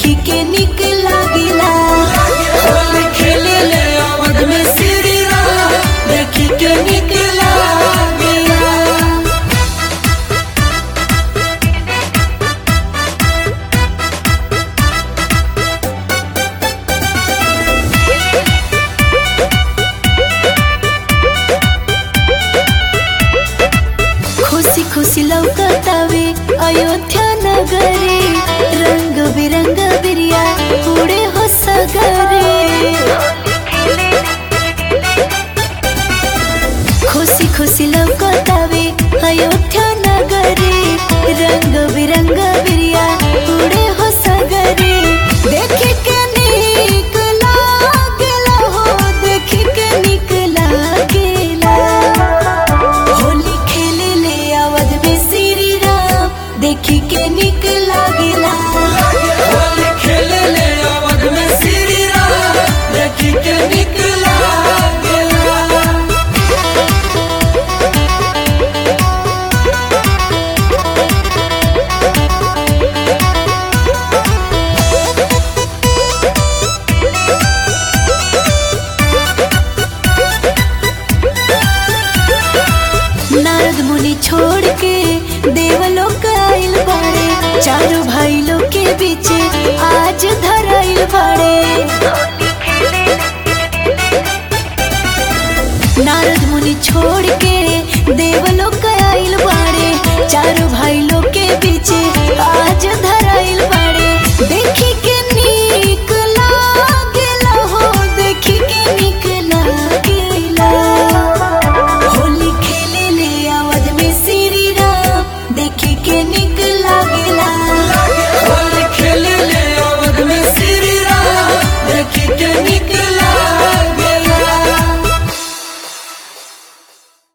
देखी के निक लागिला। होली खेले ले अवध में श्री राम, देखी के निक लागिला। खुशी खुशी लौकतावे अयोध्या नगरे, रंग बिरंग बिरिया उड़े हो सगरे। खुशी खुशी लौकतावे अयोध्या नगरे, रंग बिरंग बिरिया उड़े हो सगरे। देखी के निक लागेला हो, देखी के निक लागेला। होली खेले ले अवध में श्री राम, देखी के निक लागेला। होली खेले ले अवध में श्री राम, देखी के निक लागेला। नारद मुनि छोड़ के देवलोक आइल बाड़े, चारों भाई लोग के बीच आज धराइल बाड़े। नारद मुनि छोड़ के देवलोक आइल बाड़े, चारों